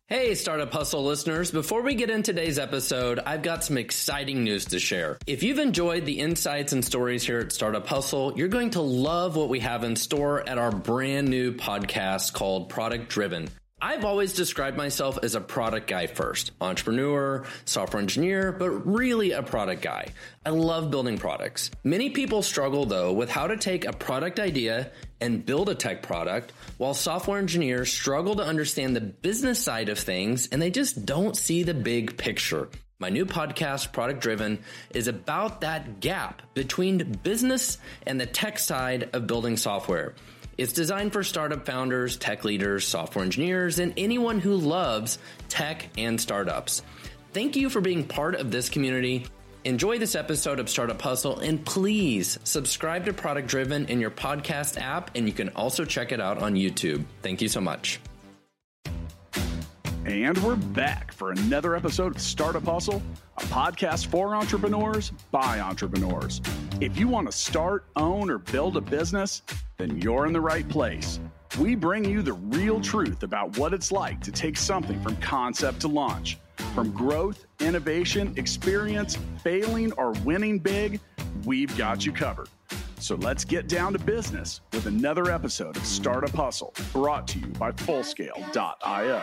Hey, Startup Hustle listeners. Before we get into today's episode, I've got some exciting news to share. If you've enjoyed the insights and stories here at Startup Hustle, you're going to love what we have in store at our brand new podcast called Product Driven. I've always described myself as a product guy first, entrepreneur, software engineer, but really a product guy. I love building products. Many people struggle though with how to take a product idea and build a tech product, while software engineers struggle to understand the business side of things and they just don't see the big picture. My new podcast, Product Driven, is about that gap between business and the tech side of building software. It's designed for startup founders, tech leaders, software engineers, and anyone who loves tech and startups. Thank you for being part of this community. Enjoy this episode of Startup Hustle, and please subscribe to Product Driven in your podcast app, and you can also check it out on YouTube. Thank you so much. And we're back for another episode of Startup Hustle, a podcast for entrepreneurs by entrepreneurs. If you want to start, own, or build a business, then you're in the right place. We bring you the real truth about what it's like to take something from concept to launch. From growth, innovation, experience, failing, or winning big, we've got you covered. So let's get down to business with another episode of Startup Hustle, brought to you by Fullscale.io.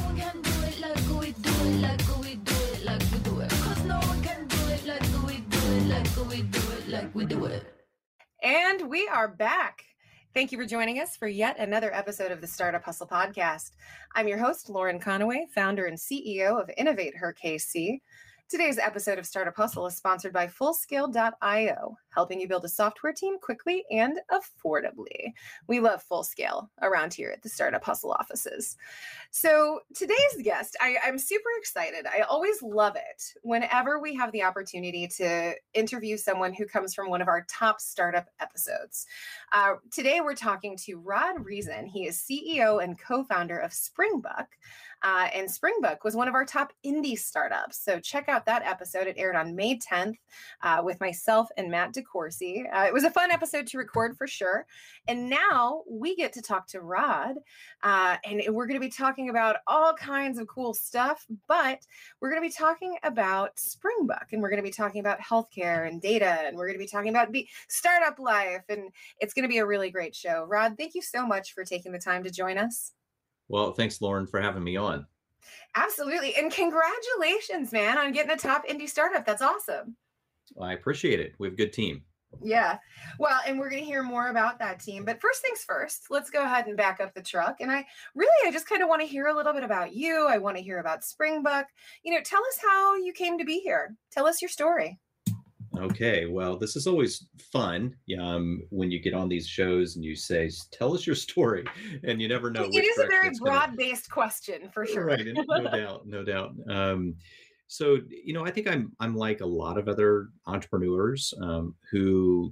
And we are back. Thank you for joining us for yet another episode of the Startup Hustle podcast. I'm your host, Lauren Conaway, founder and CEO of Innovate Her KC. Today's episode of Startup Hustle is sponsored by Fullscale.io, helping you build a software team quickly and affordably. We love Fullscale around here at the Startup Hustle offices. So today's guest, I'm super excited. I always love it whenever we have the opportunity to interview someone who comes from one of our top startup episodes. Today we're talking to Rod Reason. He is CEO and co-founder of Springbook. And Springbook was one of our top indie startups. So check out that episode. It aired on May 10th with myself and Matt DeCourcy. It was a fun episode to record for sure. And now we get to talk to Rod. And we're going to be talking about all kinds of cool stuff, but we're going to be talking about Springbook, and we're going to be talking about healthcare and data, and we're going to be talking about startup life. And it's going to be a really great show. Rod, thank you so much for taking the time to join us. Well, thanks, Lauren, for having me on. Absolutely. And congratulations, man, on getting a top indie startup. That's awesome. I appreciate it. We have a good team. Yeah. Well, and we're going to hear more about that team. But first things first, let's go ahead and back up the truck. And I just kind of want to hear a little bit about you. I want to hear about Springbook. Tell us how you came to be here. Tell us your story. Okay, well, this is always fun when you get on these shows and you say, tell us your story, and you never know. It is a very broad-based question for sure. Right, no doubt. So, I think I'm like a lot of other entrepreneurs who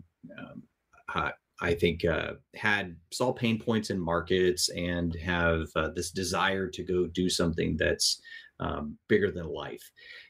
I think saw pain points in markets and have this desire to go do something that's bigger than life.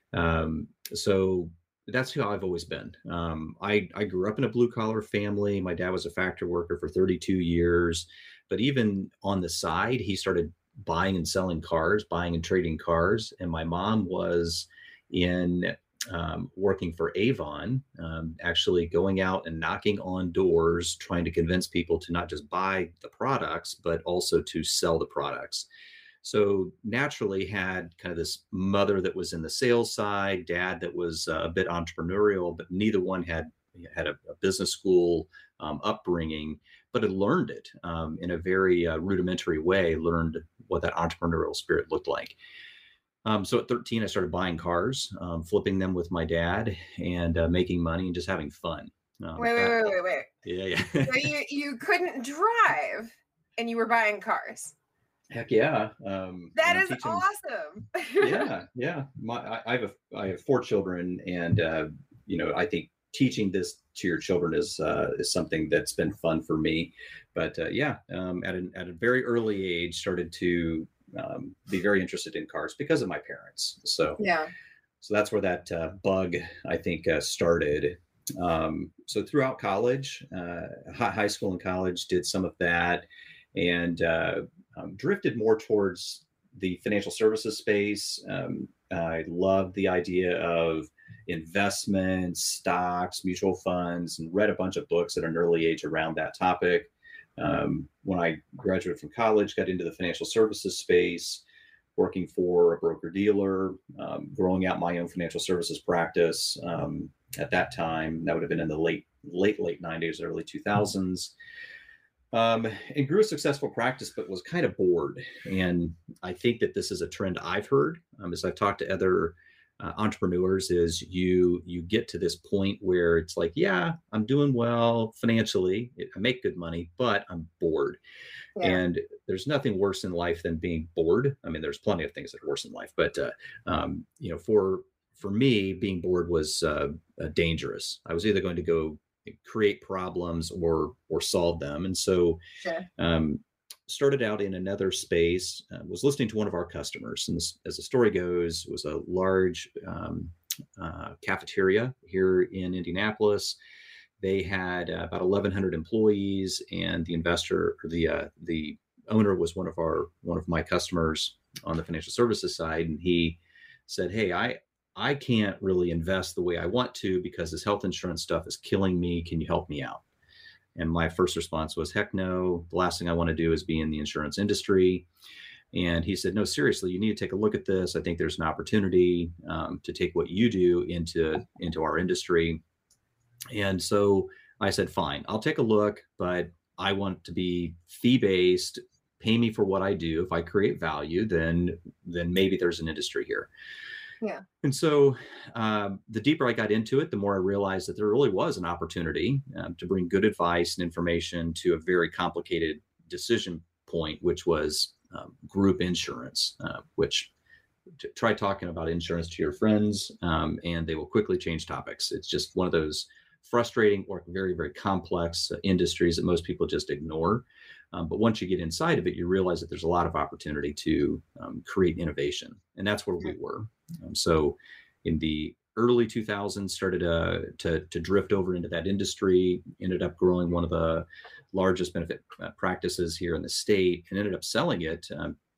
So that's who I've always been. I grew up in a blue collar family. My dad was a factory worker for 32 years, but even on the side, he started buying and selling cars, buying and trading cars. And my mom was in working for Avon, actually going out and knocking on doors, trying to convince people to not just buy the products, but also to sell the products. So naturally had kind of this mother that was in the sales side, dad that was a bit entrepreneurial, but neither one had a business school upbringing, but had learned it in a very rudimentary way, learned what that entrepreneurial spirit looked like. So at 13, I started buying cars, flipping them with my dad, and making money and just having fun. Wait. Yeah. So you couldn't drive and you were buying cars. Heck yeah. That is awesome. Yeah. I have 4 children, and I think teaching this to your children is something that's been fun for me. But at a very early age, started to be very interested in cars because of my parents. So that's where that bug, I think, started. So throughout college, high school and college, did some of that, and drifted more towards the financial services space. I loved the idea of investments, stocks, mutual funds, and read a bunch of books at an early age around that topic. When I graduated from college, got into the financial services space, working for a broker dealer, growing out my own financial services practice. At that time, that would have been in the late 90s, early 2000s. And grew a successful practice, but was kind of bored. And I think that this is a trend I've heard as I've talked to other entrepreneurs, is you get to this point where it's like, yeah, I'm doing well financially, I make good money, but I'm bored. Yeah. And there's nothing worse in life than being bored. I mean, there's plenty of things that are worse in life, but for me, being bored was dangerous. I was either going to go create problems or solve them. And so started out in another space, was listening to one of our customers. And this, as the story goes, it was a large cafeteria here in Indianapolis. They had about 1,100 employees, and the investor, or the owner, was one of my customers on the financial services side. And he said, "Hey, I can't really invest the way I want to because this health insurance stuff is killing me. Can you help me out?" And my first response was, heck no. The last thing I want to do is be in the insurance industry. And he said, "No, seriously, you need to take a look at this. I think there's an opportunity to take what you do into our industry." And so I said, "Fine, I'll take a look, but I want to be fee-based. Pay me for what I do. If I create value, then maybe there's an industry here." Yeah. And so the deeper I got into it, the more I realized that there really was an opportunity to bring good advice and information to a very complicated decision point, which was group insurance, which try talking about insurance to your friends and they will quickly change topics. It's just one of those frustrating or very, very complex industries that most people just ignore. But once you get inside of it, you realize that there's a lot of opportunity to create innovation. And that's where we were. So in the early 2000s, started to drift over into that industry, ended up growing one of the largest benefit practices here in the state, and ended up selling it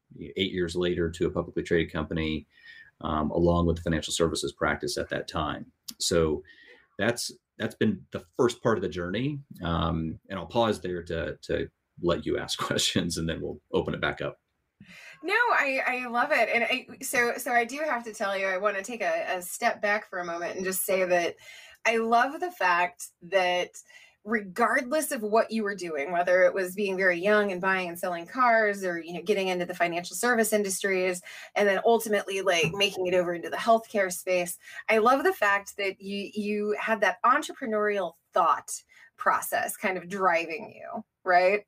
8 years later to a publicly traded company, along with the financial services practice at that time. So that's been the first part of the journey. And I'll pause there to let you ask questions, and then we'll open it back up. No, I love it. And so I do have to tell you, I want to take a step back for a moment and just say that I love the fact that regardless of what you were doing, whether it was being very young and buying and selling cars, or, getting into the financial service industries, and then ultimately like making it over into the healthcare space, I love the fact that you had that entrepreneurial thought process kind of driving you, right?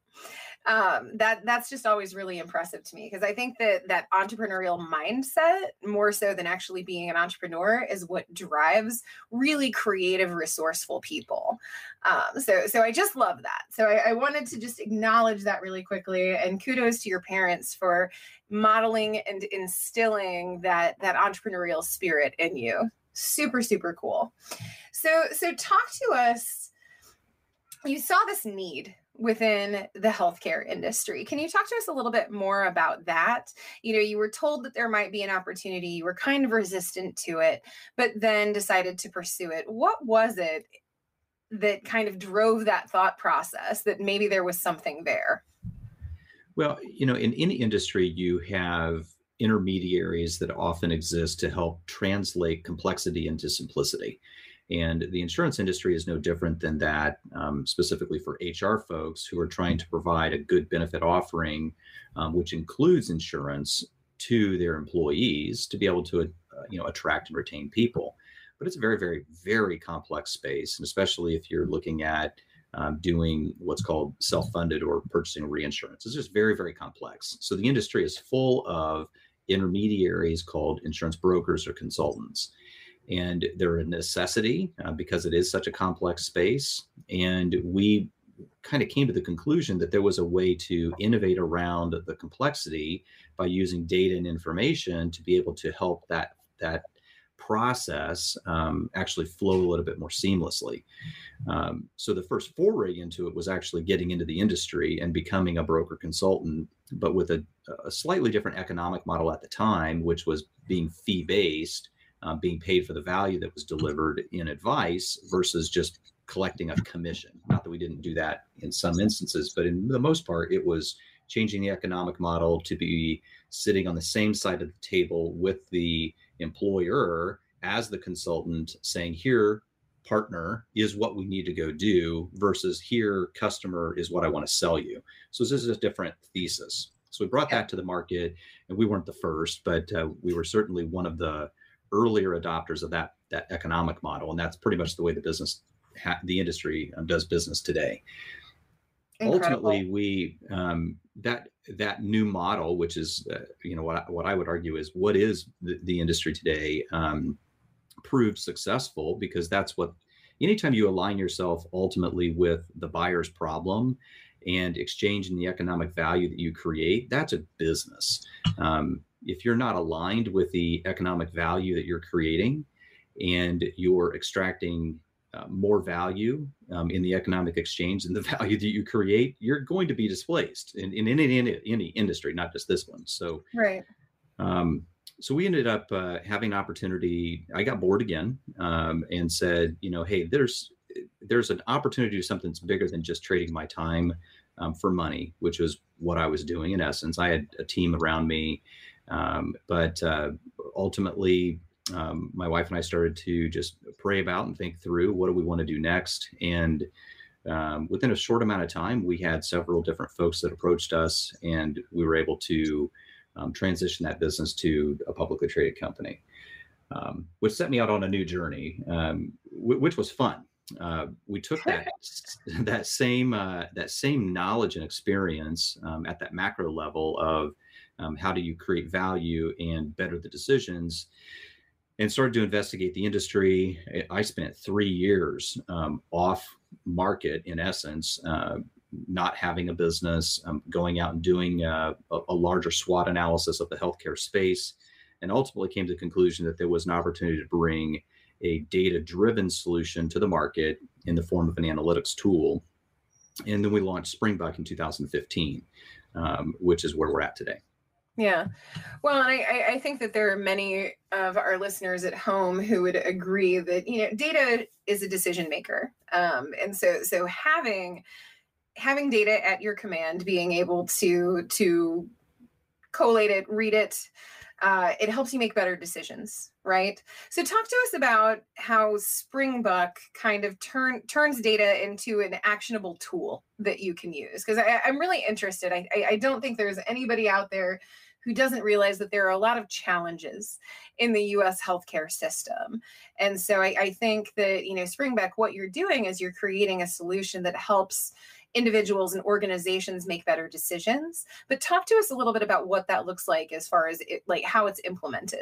That's just always really impressive to me, because I think that entrepreneurial mindset, more so than actually being an entrepreneur, is what drives really creative, resourceful people. So I just love that. So I wanted to just acknowledge that really quickly, and kudos to your parents for modeling and instilling that entrepreneurial spirit in you. Super, super cool. So talk to us. You saw this need within the healthcare industry. Can you talk to us a little bit more about that? You were told that there might be an opportunity, you were kind of resistant to it, but then decided to pursue it. What was it that kind of drove that thought process, that maybe there was something there? Well, in any industry, you have intermediaries that often exist to help translate complexity into simplicity. And the insurance industry is no different than that, specifically for HR folks who are trying to provide a good benefit offering, which includes insurance to their employees to be able to, attract and retain people. But it's a very, very, very complex space, and especially if you're looking at doing what's called self-funded or purchasing reinsurance. It's just very, very complex. So the industry is full of intermediaries called insurance brokers or consultants. And they're a necessity because it is such a complex space. And we kind of came to the conclusion that there was a way to innovate around the complexity by using data and information to be able to help that process actually flow a little bit more seamlessly. So the first foray into it was actually getting into the industry and becoming a broker consultant but with a slightly different economic model at the time, which was being fee-based, being paid for the value that was delivered in advice versus just collecting a commission. Not that we didn't do that in some instances, but in the most part, it was changing the economic model to be sitting on the same side of the table with the employer as the consultant, saying, here, partner, is what we need to go do, versus here, customer, is what I want to sell you. So this is a different thesis. So we brought that to the market, and we weren't the first, but we were certainly one of the earlier adopters of that economic model. And that's pretty much the way the industry does business today. Incredible. Ultimately, we that new model, which is what I would argue is what is the industry today, proved successful, because that's what, anytime you align yourself ultimately with the buyer's problem and exchange in the economic value that you create, that's a business. If you're not aligned with the economic value that you're creating and you're extracting more value in the economic exchange and the value that you create, you're going to be displaced in any industry, not just this one. So, right. So we ended up having an opportunity. I got bored again and said, hey, there's an opportunity to do something that's bigger than just trading my time for money, which was what I was doing in essence. I had a team around me, but ultimately, my wife and I started to just pray about and think through, what do we want to do next? And within a short amount of time, we had several different folks that approached us, and we were able to transition that business to a publicly traded company, which set me out on a new journey, which was fun. We took that same knowledge and experience at that macro level of how do you create value and better the decisions, and started to investigate the industry. I spent 3 years off market, in essence, not having a business, going out and doing a larger SWOT analysis of the healthcare space, and ultimately came to the conclusion that there was an opportunity to bring a data-driven solution to the market in the form of an analytics tool. And then we launched Springbuck in 2015, which is where we're at today. Yeah. Well, and I think that there are many of our listeners at home who would agree that, data is a decision maker. And so having data at your command, being able to collate it, read it, it helps you make better decisions, right? So talk to us about how Springbuck kind of turns data into an actionable tool that you can use. Because I'm really interested. I don't think there's anybody out there who doesn't realize that there are a lot of challenges in the U.S. healthcare system. And so I think that, Springbuck, what you're doing is you're creating a solution that helps individuals and organizations make better decisions. But talk to us a little bit about what that looks like as far as how it's implemented.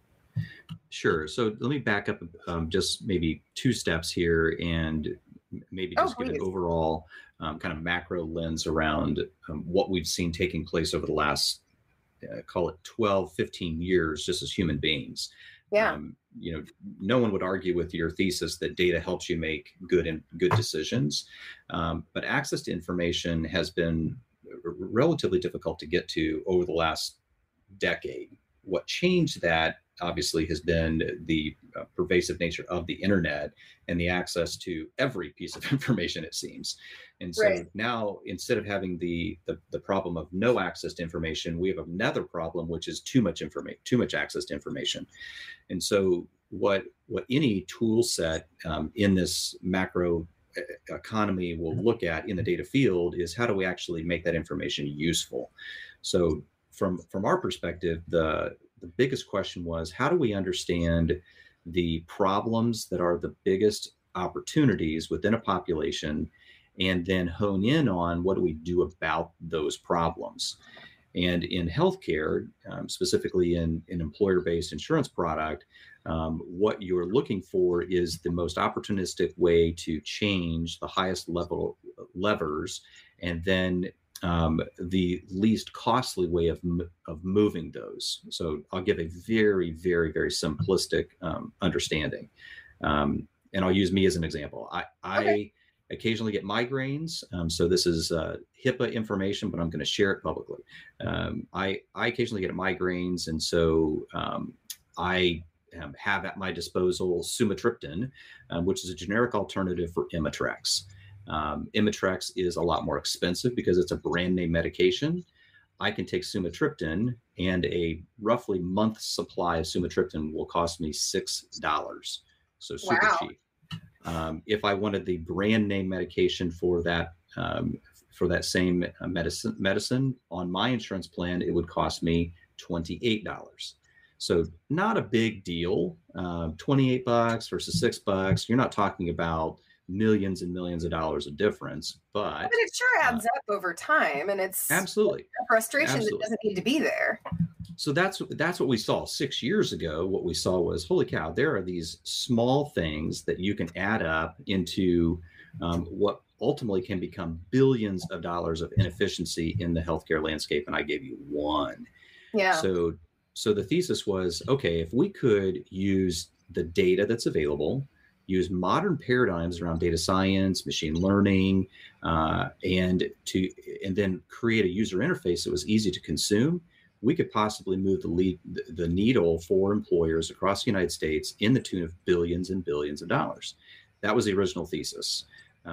Sure. So let me back up just maybe 2 steps here, and maybe just give an overall kind of macro lens around what we've seen taking place over the last call it 12, 15 years, just as human beings. Yeah. No one would argue with your thesis that data helps you make good decisions. But access to information has been relatively difficult to get to over the last decade. What changed that obviously has been the pervasive nature of the internet and the access to every piece of information, it seems. And so now, instead of having the problem of no access to information, we have another problem, which is too much access to information. And so what any tool set in this macro economy will look at in the data field is, how do we actually make that information useful? So from our perspective, the biggest question was, how do we understand the problems that are the biggest opportunities within a population, and then hone in on what do we do about those problems? And in healthcare, specifically in an employer-based insurance product, what you're looking for is the most opportunistic way to change the highest level levers, and then the least costly way of moving those. So I'll give a very, very, very simplistic understanding. And I'll use me as an example. I occasionally get migraines. So this is HIPAA information, but I'm going to share it publicly. I occasionally get migraines, and so I have at my disposal sumatriptan, which is a generic alternative for Imitrex. Imitrex is a lot more expensive because it's a brand name medication. I can take sumatriptan, and a roughly month's supply of sumatriptan will cost me $6. So super cheap. If I wanted the brand name medication for that same medicine on my insurance plan, it would cost me $28. So not a big deal. $28 versus $6. You're not talking about millions and millions of dollars of difference, but it sure adds up over time, and it's absolutely a frustration that doesn't need to be there. So that's what we saw 6 years ago. What we saw was, holy cow, there are these small things that you can add up into what ultimately can become billions of dollars of inefficiency in the healthcare landscape. And I gave you one. Yeah. So the thesis was, okay, if we could use the data that's available, use modern paradigms around data science, machine learning, and then create a user interface that was easy to consume, we could possibly move the needle for employers across the United States in the tune of billions and billions of dollars. That was the original thesis.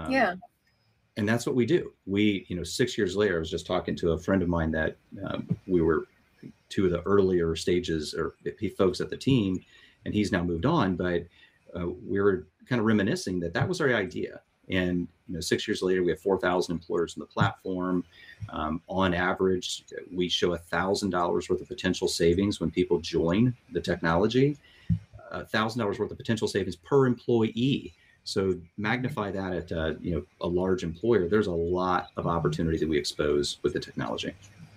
And that's what we do. 6 years later, I was just talking to a friend of mine that we were two of the earlier stages or folks at the team, and he's now moved on, but we were kind of reminiscing that was our idea. And 6 years later, we have 4,000 employers on the platform. On average, we show $1,000 worth of potential savings when people join the technology. $1,000 worth of potential savings per employee. So magnify that at a large employer. There's a lot of opportunity that we expose with the technology.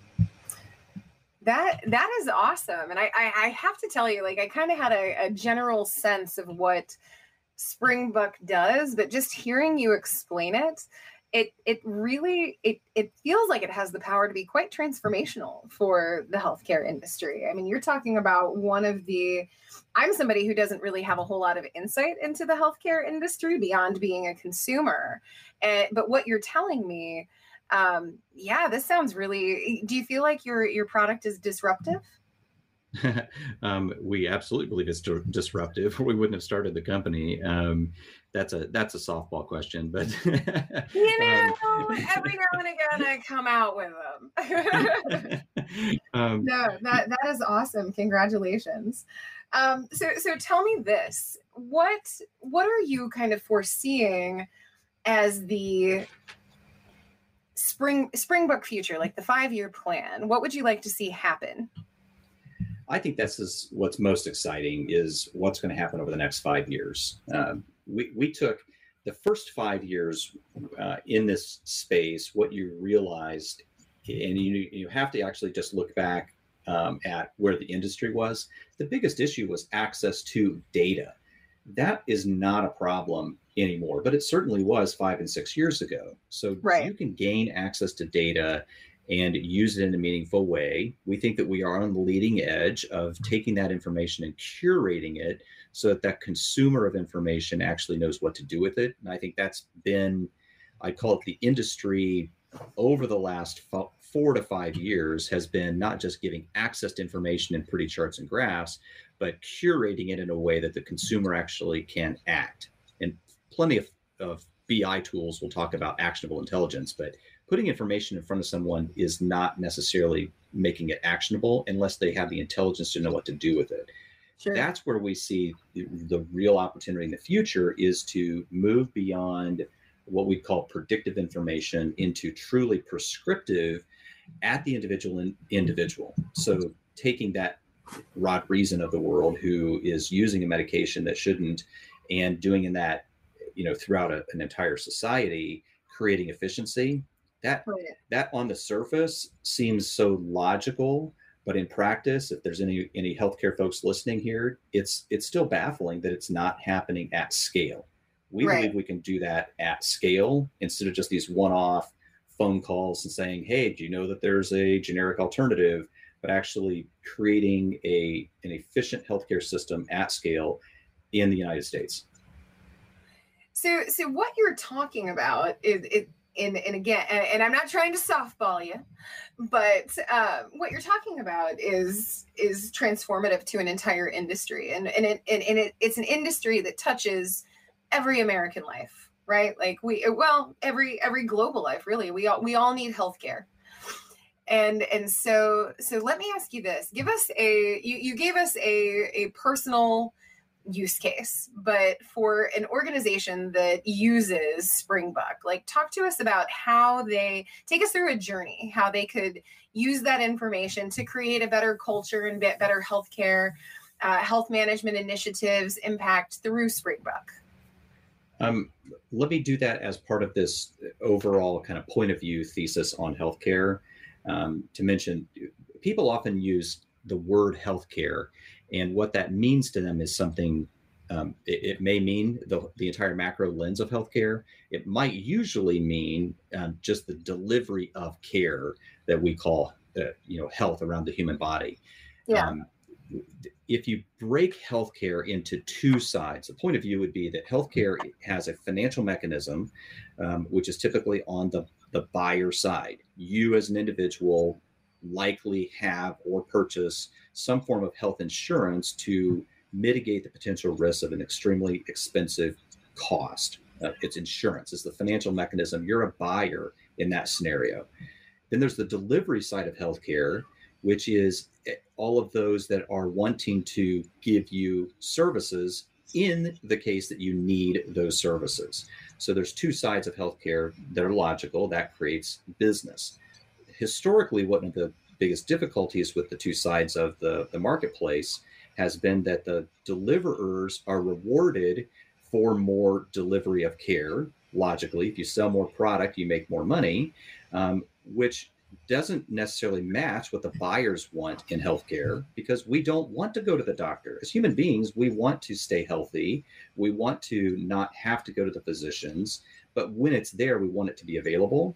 That is awesome. And I have to tell you, I kind of had a general sense of what Springbuk does, but just hearing you explain it really feels like it has the power to be quite transformational for the healthcare industry. I mean, you're talking about I'm somebody who doesn't really have a whole lot of insight into the healthcare industry beyond being a consumer. But what you're telling me, this sounds really, do you feel like your product is disruptive? We absolutely believe it's disruptive, or we wouldn't have started the company. That's a softball question, but every now and again I come out with them. No, that is awesome. Congratulations. So tell me this: what are you kind of foreseeing as the Springbuk future, like the 5-year plan? What would you like to see happen? I think what's most exciting is what's going to happen over the next 5 years. We took the first 5 years in this space. What you realized, and you have to actually just look back at where the industry was. The biggest issue was access to data. That is not a problem anymore, but it certainly was 5 and 6 years ago. So You can gain access to data and use it in a meaningful way. We think that we are on the leading edge of taking that information and curating it so that consumer of information actually knows what to do with it. And I think that's been, I call it the industry over the last 4 to 5 years, has been not just giving access to information in pretty charts and graphs, but curating it in a way that the consumer actually can act. And plenty of BI tools will talk about actionable intelligence, but putting information in front of someone is not necessarily making it actionable unless they have the intelligence to know what to do with it. Sure. That's where we see the real opportunity in the future, is to move beyond what we call predictive information into truly prescriptive at the individual. So taking that Rod Reason of the world, who is using a medication that shouldn't, and doing that, throughout an entire society, creating efficiency. That on the surface seems so logical, but in practice, if there's any healthcare folks listening here, it's still baffling that it's not happening at scale. We believe we can do that at scale instead of just these one-off phone calls and saying, hey, do you know that there's a generic alternative, but actually creating an efficient healthcare system at scale in the United States. So what you're talking about is and again, and I'm not trying to softball you, but what you're talking about is transformative to an entire industry, and it's an industry that touches every American life, right? Like every global life, really. We all need healthcare. And so let me ask you this. Give us you gave us a personal use case, but for an organization that uses Springbook, like talk to us about how they take us through a journey, how they could use that information to create a better culture and better healthcare, health management initiatives impact through Springbook. Let me do that as part of this overall kind of point of view thesis on healthcare. To mention, people often use the word healthcare, and what that means to them is something. It may mean the entire macro lens of healthcare. It might usually mean just the delivery of care that we call, health around the human body. Yeah. If you break healthcare into two sides, the point of view would be that healthcare has a financial mechanism, which is typically on the buyer side. You as an individual likely have or purchase some form of health insurance to mitigate the potential risks of an extremely expensive cost. It's insurance. It's the financial mechanism. You're a buyer in that scenario. Then there's the delivery side of healthcare, which is all of those that are wanting to give you services in the case that you need those services. So there's two sides of healthcare that are logical. That creates business. Historically, one of the biggest difficulties with the two sides of the marketplace has been that the deliverers are rewarded for more delivery of care. Logically, if you sell more product, you make more money, which doesn't necessarily match what the buyers want in healthcare, because we don't want to go to the doctor. As human beings, we want to stay healthy. We want to not have to go to the physicians, but when it's there, we want it to be available.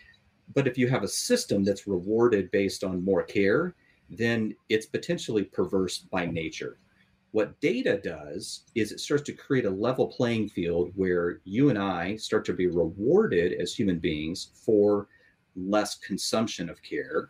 But if you have a system that's rewarded based on more care, then it's potentially perverse by nature. What data does is it starts to create a level playing field where you and I start to be rewarded as human beings for less consumption of care.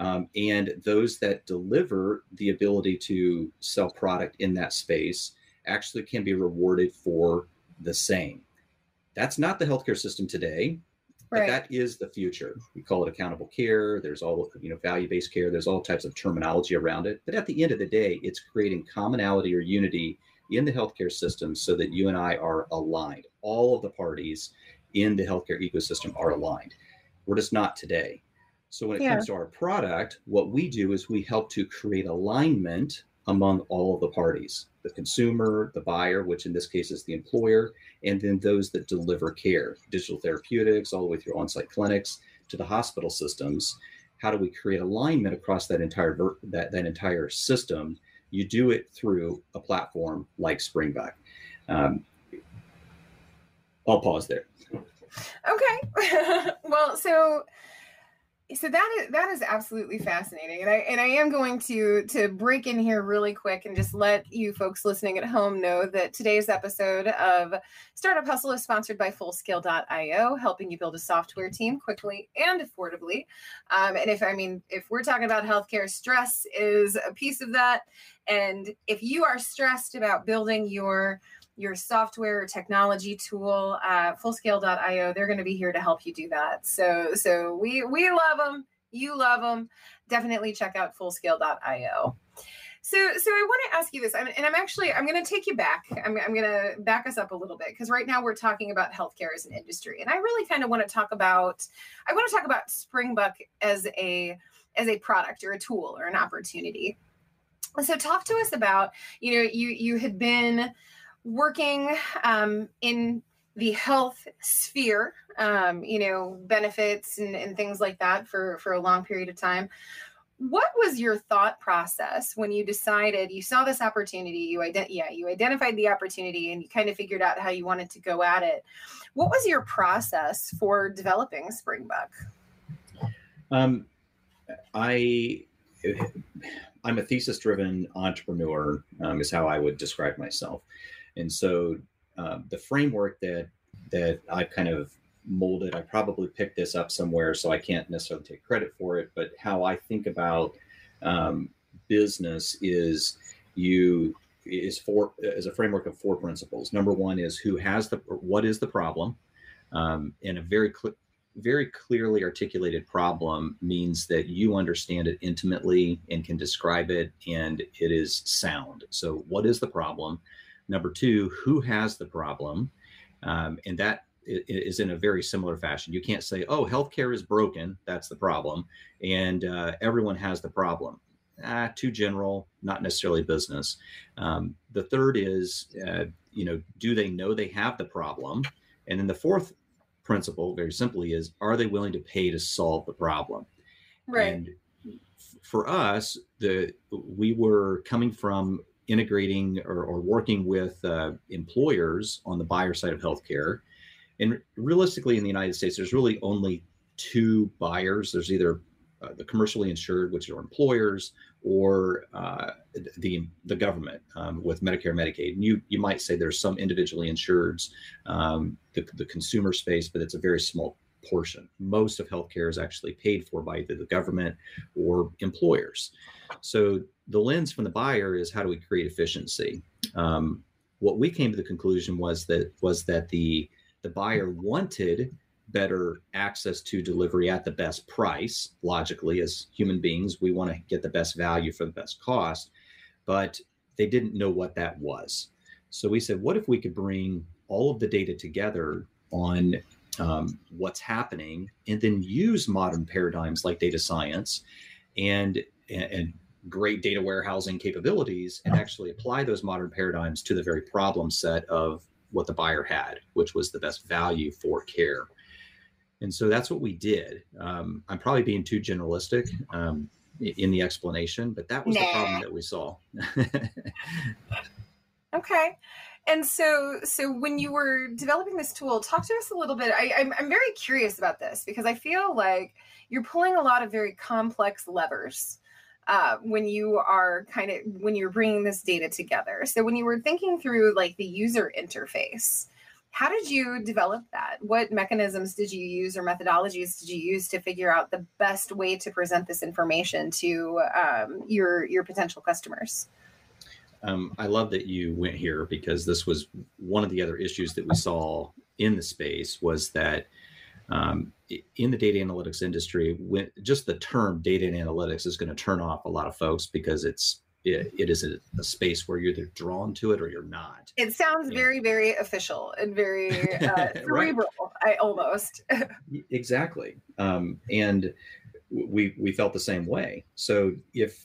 And those that deliver the ability to sell product in that space actually can be rewarded for the same. That's not the healthcare system today. But that is the future. We call it accountable care. There's all, value-based care. There's all types of terminology around it. But at the end of the day, it's creating commonality or unity in the healthcare system so that you and I are aligned. All of the parties in the healthcare ecosystem are aligned. We're just not today. So when it comes to our product, what we do is we help to create alignment among all of the parties, the consumer, the buyer, which in this case is the employer, and then those that deliver care, digital therapeutics, all the way through on-site clinics to the hospital systems. How do we create alignment across that entire that entire system? You do it through a platform like Springbook. I'll pause there. Okay. Well, so that is absolutely fascinating, and I am going to break in here really quick and just let you folks listening at home know that today's episode of Startup Hustle is sponsored by Fullscale.io, helping you build a software team quickly and affordably. And if we're talking about healthcare, stress is a piece of that. And if you are stressed about building your software or technology tool, Fullscale.io, they're going to be here to help you do that. So we love them. You love them. Definitely check out Fullscale.io. So I want to ask you this, I'm going to take you back. I'm going to back us up a little bit, because right now we're talking about healthcare as an industry, and I really kind of want to talk about Springbook as a product or a tool or an opportunity. So talk to us about, you had been working in the health sphere, benefits and things like that for a long period of time. What was your thought process when you decided, you saw this opportunity, you identified the opportunity and you kind of figured out how you wanted to go at it? What was your process for developing Springbook? I'm a thesis-driven entrepreneur, is how I would describe myself. And so the framework that that I've kind of molded. I probably picked this up somewhere, so I can't necessarily take credit for it, but how I think about business is a framework of 4 principles. Number one is what is the problem? And a very clearly articulated problem means that you understand it intimately and can describe it, and it is sound. So what is the problem? Number two, who has the problem? And that is in a very similar fashion. You can't say, oh, healthcare is broken, that's the problem, and everyone has the problem. Too general, not necessarily business. The third is, do they know they have the problem? And then the fourth principle, very simply, is, are they willing to pay to solve the problem? Right. And for us, we were coming from integrating or working with employers on the buyer side of healthcare. And realistically, in the United States, there's really only 2 buyers. There's either the commercially insured, which are employers, or the government with Medicare, Medicaid. And you might say there's some individually insureds, the consumer space, but it's a very small portion. Most of healthcare is actually paid for by either the government or employers. So the lens from the buyer is, how do we create efficiency? What we came to the conclusion was that the buyer wanted better access to delivery at the best price. Logically, as human beings, we want to get the best value for the best cost, but they didn't know what that was. So we said, what if we could bring all of the data together on what's happening, and then use modern paradigms like data science and great data warehousing capabilities, and actually apply those modern paradigms to the very problem set of what the buyer had, which was the best value for care. And so that's what we did. I'm probably being too generalistic in the explanation, but that was the problem that we saw. Okay. And so when you were developing this tool, talk to us a little bit. I'm very curious about this, because I feel like you're pulling a lot of very complex levers when you're bringing this data together. So when you were thinking through like the user interface, how did you develop that? What mechanisms did you use, or methodologies did you use to figure out the best way to present this information to your potential customers? I love that you went here, because this was one of the other issues that we saw in the space, was that in the data analytics industry, when just the term data and analytics is going to turn off a lot of folks, because it is a space where you're either drawn to it or you're not. It sounds very, very official and very cerebral. Right. Almost. Exactly. And we felt the same way. So if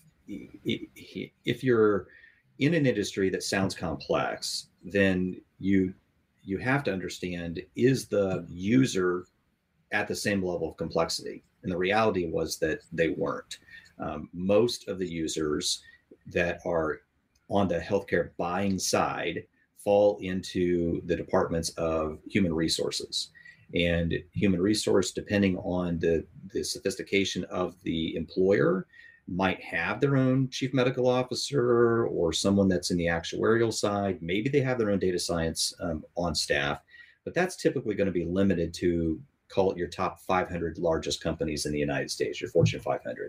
you're in an industry that sounds complex, then you have to understand, is the user at the same level of complexity? And the reality was that they weren't. Most of the users that are on the healthcare buying side fall into the departments of human resources. And human resource, depending on the sophistication of the employer, might have their own chief medical officer or someone that's in the actuarial side. Maybe they have their own data science on staff, but that's typically going to be limited to, call it your top 500 largest companies in the United States, your Fortune 500.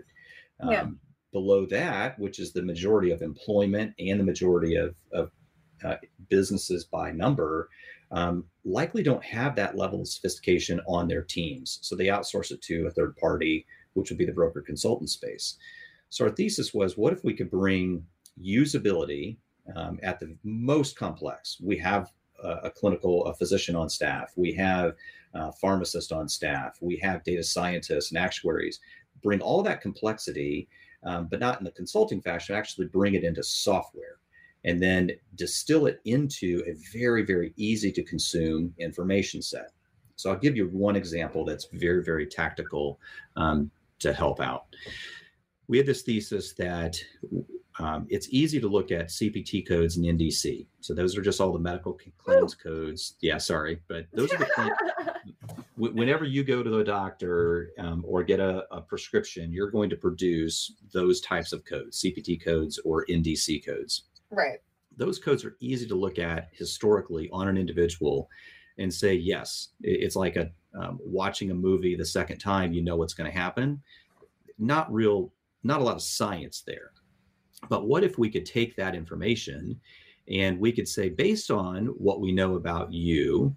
Below that, which is the majority of employment and the majority of businesses by number, likely don't have that level of sophistication on their teams. So they outsource it to a third party, which would be the broker consultant space. So our thesis was, what if we could bring usability at the most complex? We have a physician on staff. We have a pharmacist on staff. We have data scientists and actuaries. Bring all that complexity, but not in the consulting fashion, actually bring it into software, and then distill it into a very, very easy to consume information set. So I'll give you one example that's very, very tactical to help out. We had this thesis that it's easy to look at CPT codes and NDC. So those are just all the medical claims codes. Yeah, sorry, but those are the claims. Whenever you go to the doctor or get a prescription, you're going to produce those types of codes, CPT codes or NDC codes. Right. Those codes are easy to look at historically on an individual and say, yes, it's like watching a movie the second time, you know what's going to happen. Not a lot of science there. But what if we could take that information and we could say, based on what we know about you,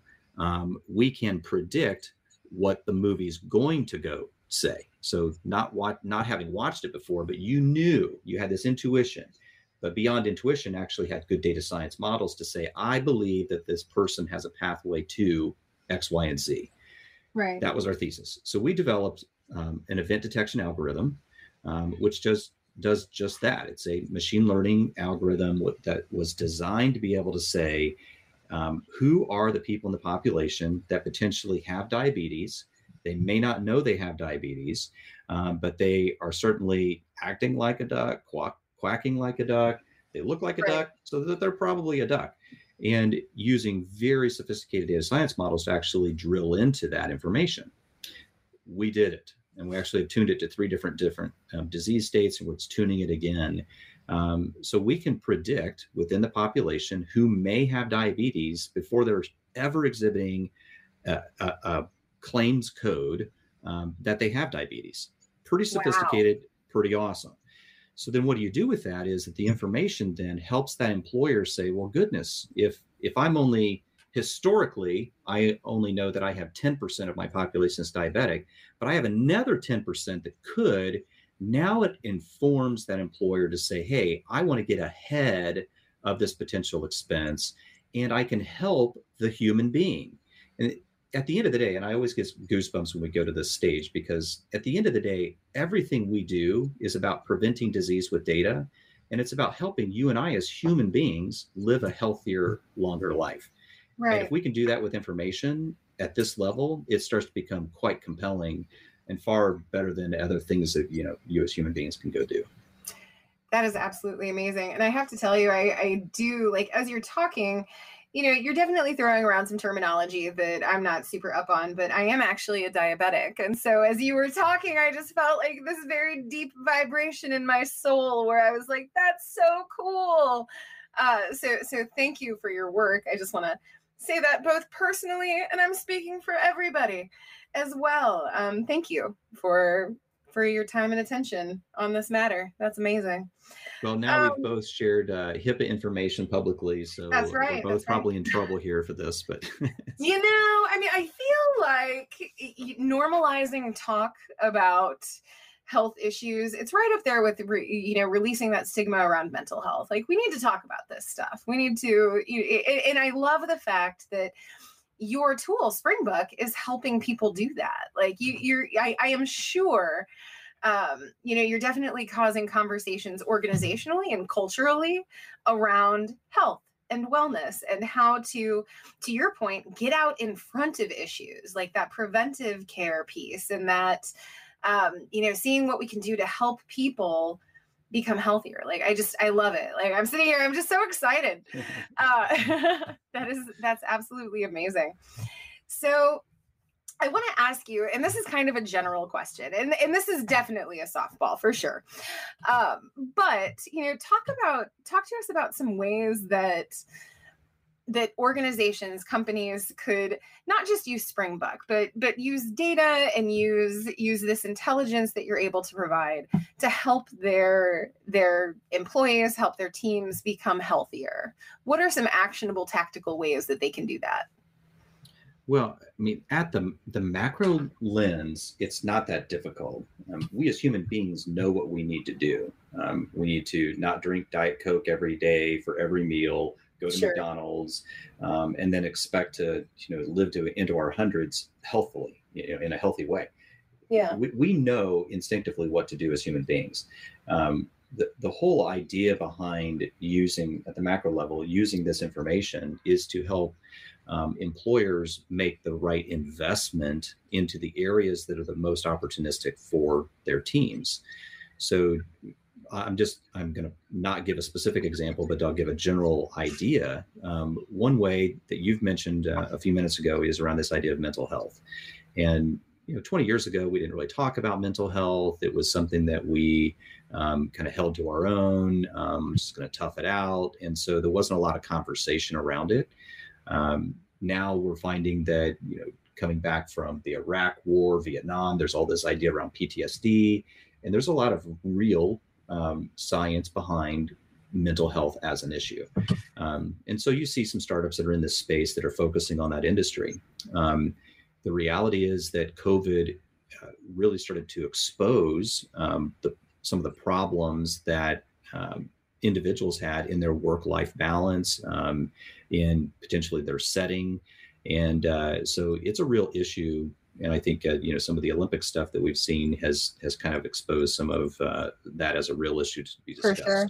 we can predict what the movie's going to go say. So not having watched it before, but you had this intuition, but beyond intuition, actually had good data science models to say, I believe that this person has a pathway to X, Y, and Z. Right. That was our thesis. So we developed an event detection algorithm, which does just that. It's a machine learning algorithm that was designed to be able to say, who are the people in the population that potentially have diabetes. They may not know they have diabetes, but they are certainly acting like a duck, quacking like a duck. They look like a duck, so that they're probably a duck. And using very sophisticated data science models to actually drill into that information. We did it. And we actually have tuned it to three different disease states, and we're tuning it again. So we can predict within the population who may have diabetes before they're ever exhibiting a claims code that they have diabetes. Pretty sophisticated, pretty awesome. So then what do you do with that is that the information then helps that employer say, well, goodness, if I'm only historically, I only know that I have 10% of my population is diabetic, but I have another 10% that could. Now it informs that employer to say, hey, I want to get ahead of this potential expense, and I can help the human being. And at the end of the day, and I always get goosebumps when we go to this stage, because at the end of the day, everything we do is about preventing disease with data. And it's about helping you and I as human beings live a healthier, longer life. Right. And if we can do that with information at this level, it starts to become quite compelling and far better than other things that, you as human beings can go do. That is absolutely amazing. And I have to tell you, I do, like, as you're talking, you're definitely throwing around some terminology that I'm not super up on, but I am actually a diabetic. And so as you were talking, I just felt like this very deep vibration in my soul where I was like, that's so cool. So thank you for your work. I just want to say that both personally, and I'm speaking for everybody as well. Thank you for your time and attention on this matter. That's amazing. Well, now we've both shared HIPAA information publicly, so that's right, we're both probably in trouble here for this. But I feel like normalizing talk about health issues, it's right up there with releasing that stigma around mental health. Like, we need to talk about this stuff. We need to, and I love the fact that your tool, Springbook, is helping people do that. Like, I am sure, you're definitely causing conversations organizationally and culturally around health and wellness, and how to your point, get out in front of issues like that preventive care piece, and that, seeing what we can do to help people become healthier. Like, I love it. Like, I'm sitting here, I'm just so excited. That's absolutely amazing. So I want to ask you, and this is kind of a general question, and this is definitely a softball for sure. But, talk to us about some ways that organizations, companies could not just use Springbook, but use data and use this intelligence that you're able to provide to help their employees, help their teams become healthier. What are some actionable tactical ways that they can do that? Well, at the macro lens, it's not that difficult. We as human beings know what we need to do. We need to not drink Diet Coke every day for every meal, go to McDonald's, and then expect to, live into our hundreds healthfully, in a healthy way. Yeah, we know instinctively what to do as human beings. The whole idea behind using, at the macro level, using this information is to help employers make the right investment into the areas that are the most opportunistic for their teams. So I'm going to not give a specific example, but I'll give a general idea. One way that you've mentioned a few minutes ago is around this idea of mental health. And 20 years ago, we didn't really talk about mental health. It was something that we kind of held to our own, just going to tough it out. And so there wasn't a lot of conversation around it. Now we're finding that, coming back from the Iraq War, Vietnam, there's all this idea around PTSD, and there's a lot of real science behind mental health as an issue. And so you see some startups that are in this space that are focusing on that industry. The reality is that COVID really started to expose some of the problems that individuals had in their work-life balance, in potentially their setting. And so it's a real issue. And I think, some of the Olympic stuff that we've seen has kind of exposed some of that as a real issue to be discussed. For sure.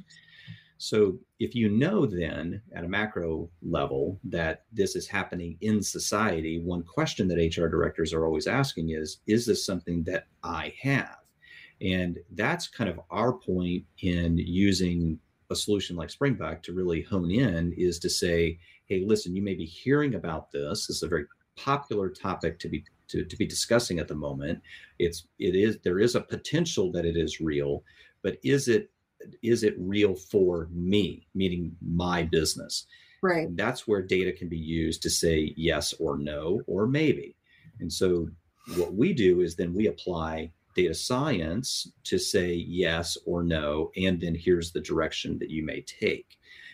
So if then at a macro level that this is happening in society, one question that HR directors are always asking is this something that I have? And that's kind of our point in using a solution like Springbuck to really hone in, is to say, hey, listen, you may be hearing about this. This is a very popular topic to be discussing at the moment. There is a potential that it is real, but is it real for me, meaning my business? Right. And that's where data can be used to say yes or no, or maybe. And so what we do is then we apply data science to say yes or no, and then here's the direction that you may take.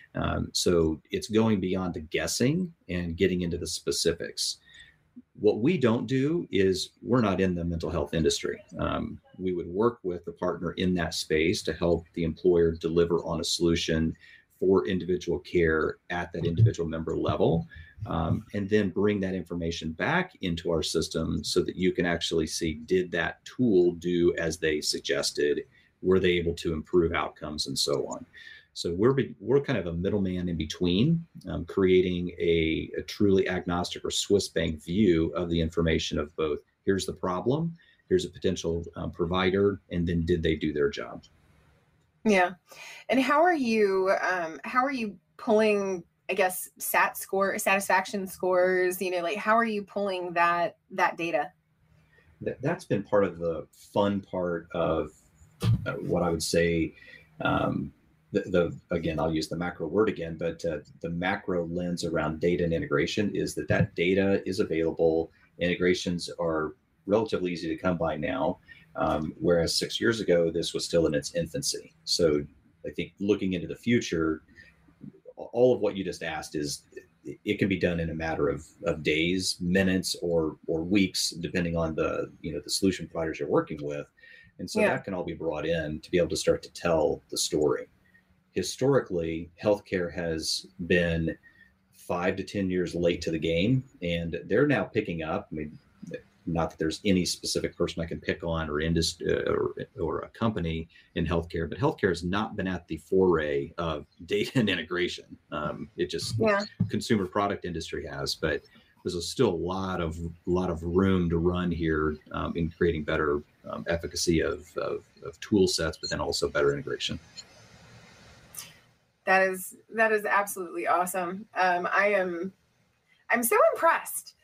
So it's going beyond the guessing and getting into the specifics. What we don't do is we're not in the mental health industry. We would work with a partner in that space to help the employer deliver on a solution for individual care at that individual member level, and then bring that information back into our system so that you can actually see, did that tool do as they suggested? Were they able to improve outcomes and so on? So we're kind of a middleman in between, creating a truly agnostic or Swiss bank view of the information of both, here's the problem, here's a potential provider, and then did they do their job? Yeah. And how are you pulling, I guess, satisfaction scores, how are you pulling that data? That's been part of the fun part of what I would say, again, I'll use the macro word again, but the macro lens around data and integration is that data is available. Integrations are relatively easy to come by now, whereas 6 years ago, this was still in its infancy. So I think looking into the future, all of what you just asked it can be done in a matter of days, minutes, or weeks, depending on the solution providers you're working with. And so that can all be brought in to be able to start to tell the story. Historically, healthcare has been 5 to 10 years late to the game, and they're now picking up. I mean, not that there's any specific person I can pick on or industry or a company in healthcare, but healthcare has not been at the foray of data and integration. Consumer product industry has, but there's still a lot of room to run here in creating better efficacy of tool sets, but then also better integration. That is absolutely awesome. I'm so impressed.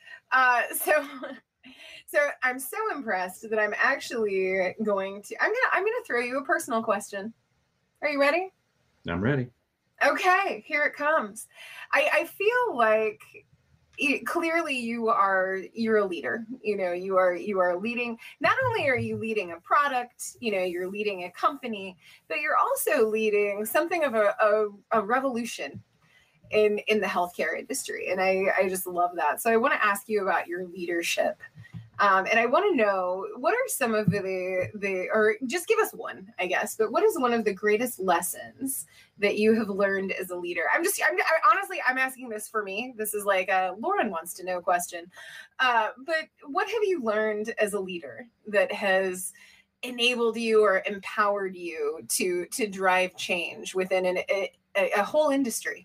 So I'm so impressed that I'm actually I'm gonna throw you a personal question. Are you ready? I'm ready. Okay, here it comes. I feel like clearly you're a leader. You are leading. Not only are you leading a product, you're leading a company, but you're also leading something of a revolution in the healthcare industry. And I just love that. So I want to ask you about your leadership. And I want to know, what are some of or just give us one, I guess, but what is one of the greatest lessons that you have learned as a leader? Honestly, I'm asking this for me. This is like a Lauren wants to know question. But what have you learned as a leader that has enabled you or empowered you to drive change within a whole industry?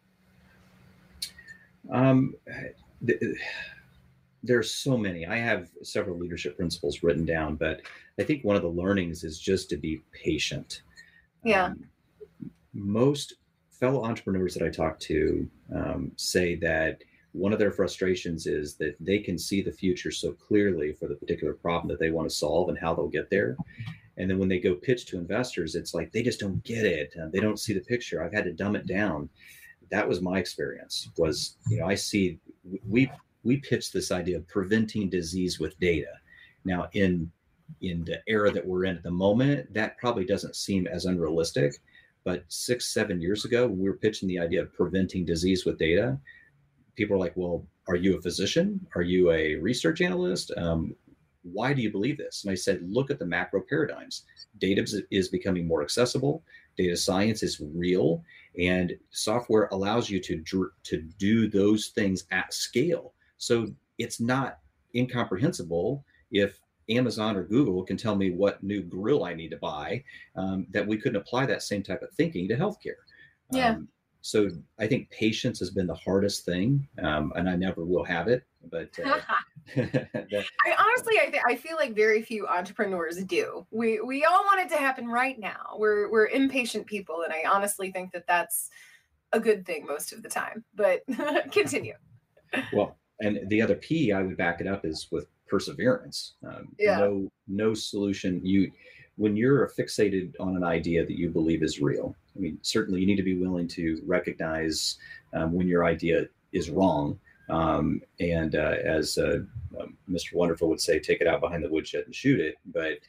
There's so many. I have several leadership principles written down, but I think one of the learnings is just to be patient. Yeah. Most fellow entrepreneurs that I talk to say that one of their frustrations is that they can see the future so clearly for the particular problem that they want to solve and how they'll get there. And then when they go pitch to investors, it's like they just don't get it. They don't see the picture. I've had to dumb it down. That was my experience. I see we we pitched this idea of preventing disease with data. Now, in the era that we're in at the moment, that probably doesn't seem as unrealistic. But 6-7 years ago, when we were pitching the idea of preventing disease with data, people are like, well, are you a physician? Are you a research analyst? Why do you believe this? And I said, look at the macro paradigms. Data is becoming more accessible. Data science is real, and software allows you to do those things at scale. So it's not incomprehensible if Amazon or Google can tell me what new grill I need to buy, that we couldn't apply that same type of thinking to healthcare. Yeah. So I think patience has been the hardest thing, and I never will have it. But I feel like very few entrepreneurs do. We all want it to happen right now. We're impatient people, and I honestly think that that's a good thing most of the time. But continue. Well, and the other P I would back it up is with perseverance. No solution. When you're fixated on an idea that you believe is real, I mean, certainly you need to be willing to recognize when your idea is wrong. And as Mr. Wonderful would say, take it out behind the woodshed and shoot it. But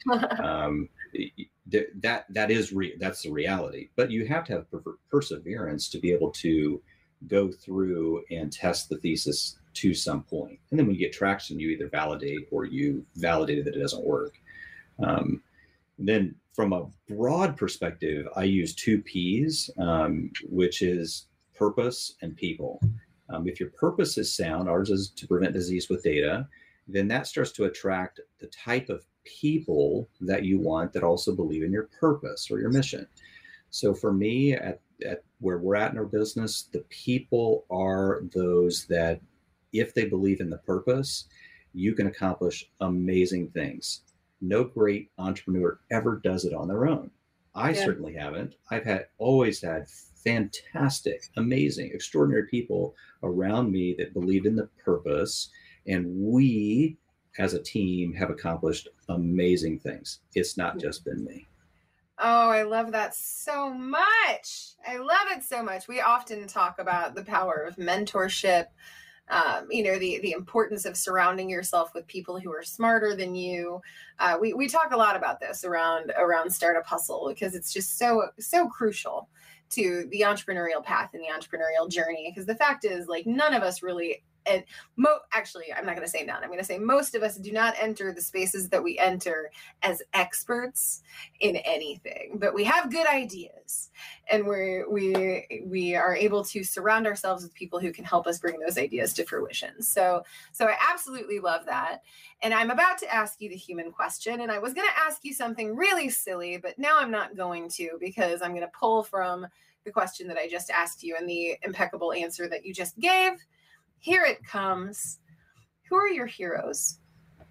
that is real. That's the reality. But you have to have perseverance to be able to go through and test the thesis to some point. And then when you get traction, you either validate or you validated that it doesn't work. Then from a broad perspective, I use 2 Ps, which is purpose and people. If your purpose is sound, ours is to prevent disease with data, then that starts to attract the type of people that you want that also believe in your purpose or your mission. So for me, at where we're at in our business, the people are those that, if they believe in the purpose, you can accomplish amazing things. No great entrepreneur ever does it on their own. I certainly haven't. I've always had fantastic, amazing, extraordinary people around me that believed in the purpose. And we, as a team, have accomplished amazing things. It's not just been me. Oh, I love that so much. I love it so much. We often talk about the power of mentorship, the importance of surrounding yourself with people who are smarter than you. We talk a lot about this around Startup Hustle, because it's just so crucial to the entrepreneurial path and the entrepreneurial journey. Because the fact is, like, none of us really, and actually, I'm not going to say none. I'm going to say most of us do not enter the spaces that we enter as experts in anything, but we have good ideas, and we are able to surround ourselves with people who can help us bring those ideas to fruition. So I absolutely love that. And I'm about to ask you the human question, and I was going to ask you something really silly, but now I'm not going to, because I'm going to pull from the question that I just asked you and the impeccable answer that you just gave. Here it comes. Who are your heroes?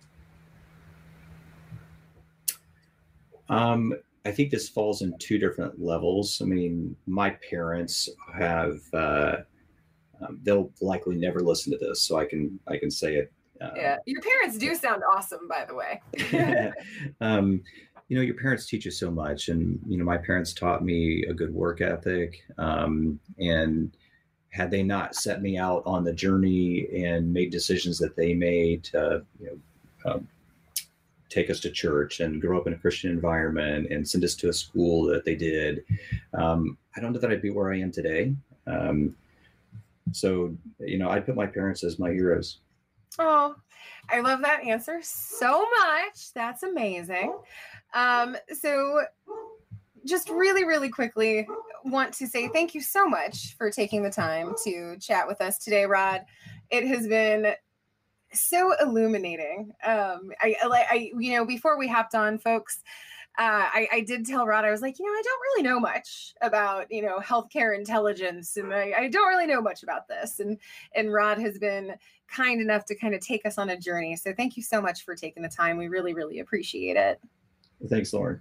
I think this falls in 2 different levels. I mean, my parents have, they'll likely never listen to this, so I can say it. Your parents do sound awesome, by the way. Your parents teach you so much. And, my parents taught me a good work ethic. And had they not set me out on the journey and made decisions that they made to, take us to church and grow up in a Christian environment and send us to a school that they did, I don't know that I'd be where I am today. So, I'd put my parents as my heroes. Oh, I love that answer so much. That's amazing. So just really, really quickly want to say thank you so much for taking the time to chat with us today, Rod. It has been so illuminating. Before we hopped on, folks, I did tell Rod, I was like, I don't really know much about, healthcare intelligence, and I don't really know much about this. And Rod has been kind enough to kind of take us on a journey. So thank you so much for taking the time. We really, really appreciate it. Thanks, Lauren.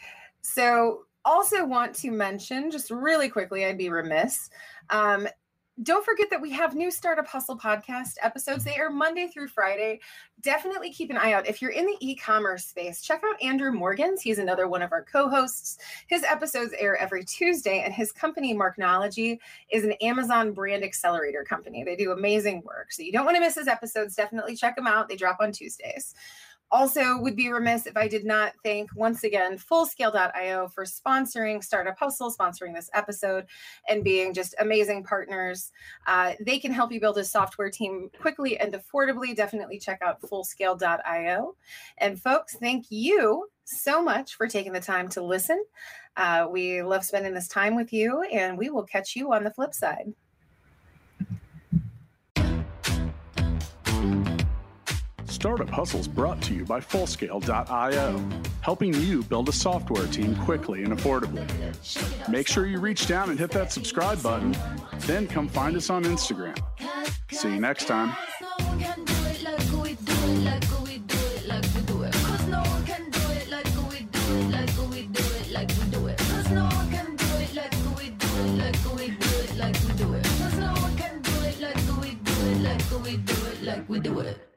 So also want to mention, just really quickly, I'd be remiss, Don't forget that we have new Startup Hustle podcast episodes. They air Monday through Friday. Definitely keep an eye out. If you're in the e-commerce space, check out Andrew Morgans. He's another one of our co-hosts. His episodes air every Tuesday, and his company, Marknology, is an Amazon brand accelerator company. They do amazing work. So you don't want to miss his episodes. Definitely check them out. They drop on Tuesdays. Also, would be remiss if I did not thank, once again, Fullscale.io for sponsoring Startup Hustle, sponsoring this episode, and being just amazing partners. They can help you build a software team quickly and affordably. Definitely check out Fullscale.io. And folks, thank you so much for taking the time to listen. We love spending this time with you, and we will catch you on the flip side. Startup Hustle is brought to you by Fullscale.io, helping you build a software team quickly and affordably. Make sure you reach down and hit that subscribe button, then come find us on Instagram. See you next time. We do it.